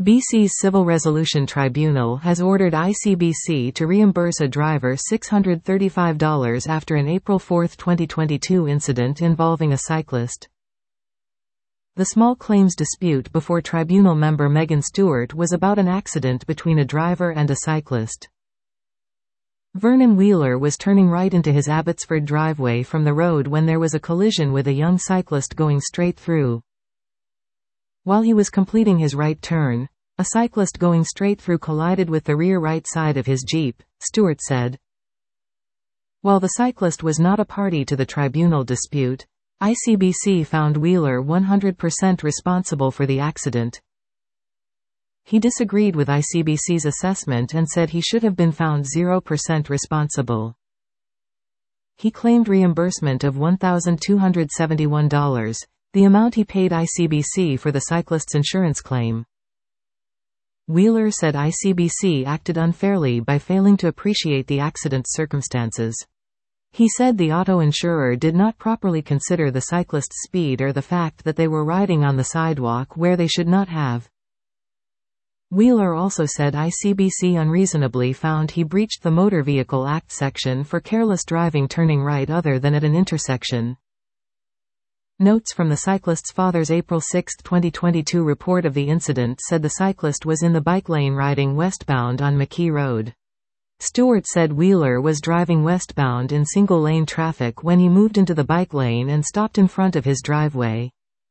BC's Civil Resolution Tribunal has ordered ICBC to reimburse a driver $635 after an April 4, 2022 incident involving a cyclist. The small claims dispute before tribunal member Megan Stewart was about an accident between a driver and a cyclist. Vernon Wheeler was turning right into his Abbotsford driveway from the road when there was a collision with a young cyclist going straight through. While he was completing his right turn, a cyclist going straight through collided with the rear right side of his Jeep, Stewart said. While the cyclist was not a party to the tribunal dispute, ICBC found Wheeler 100% responsible for the accident. He disagreed with ICBC's assessment and said he should have been found 0% responsible. He claimed reimbursement of $1,271, the amount he paid ICBC for the cyclist's insurance claim. Wheeler said ICBC acted unfairly by failing to appreciate the accident's circumstances. He said the auto insurer did not properly consider the cyclist's speed or the fact that they were riding on the sidewalk where they should not have. Wheeler also said ICBC unreasonably found he breached the Motor Vehicle Act section for careless driving turning right other than at an intersection. Notes from the cyclist's father's April 6, 2022 report of the incident said the cyclist was in the bike lane riding westbound on McKee Road. Stewart said Wheeler was driving westbound in single-lane traffic when he moved into the bike lane and stopped in front of his driveway.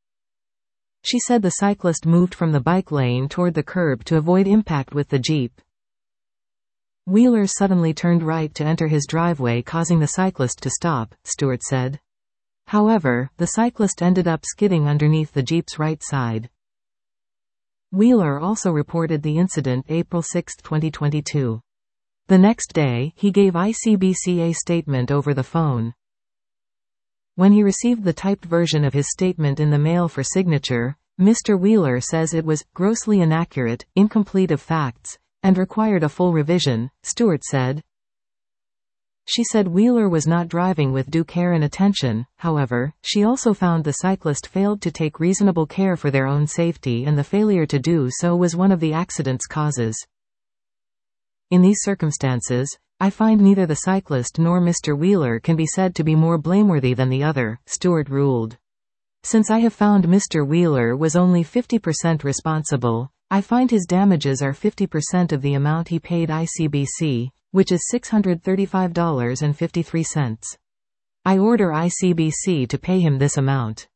She said the cyclist moved from the bike lane toward the curb to avoid impact with the Jeep. Wheeler suddenly turned right to enter his driveway, causing the cyclist to stop, Stewart said. However, the cyclist ended up skidding underneath the Jeep's right side. Wheeler also reported the incident April 6, 2022. The next day, he gave ICBC a statement over the phone. When he received the typed version of his statement in the mail for signature, Mr. Wheeler says it was grossly inaccurate, incomplete of facts, and required a full revision, Stewart said. She said Wheeler was not driving with due care and attention. However, she also found the cyclist failed to take reasonable care for their own safety, and the failure to do so was one of the accident's causes. In these circumstances, I find neither the cyclist nor Mr. Wheeler can be said to be more blameworthy than the other, Stewart ruled. Since I have found Mr. Wheeler was only 50% responsible, I find his damages are 50% of the amount he paid ICBC, which is $635.53. I order ICBC to pay him this amount.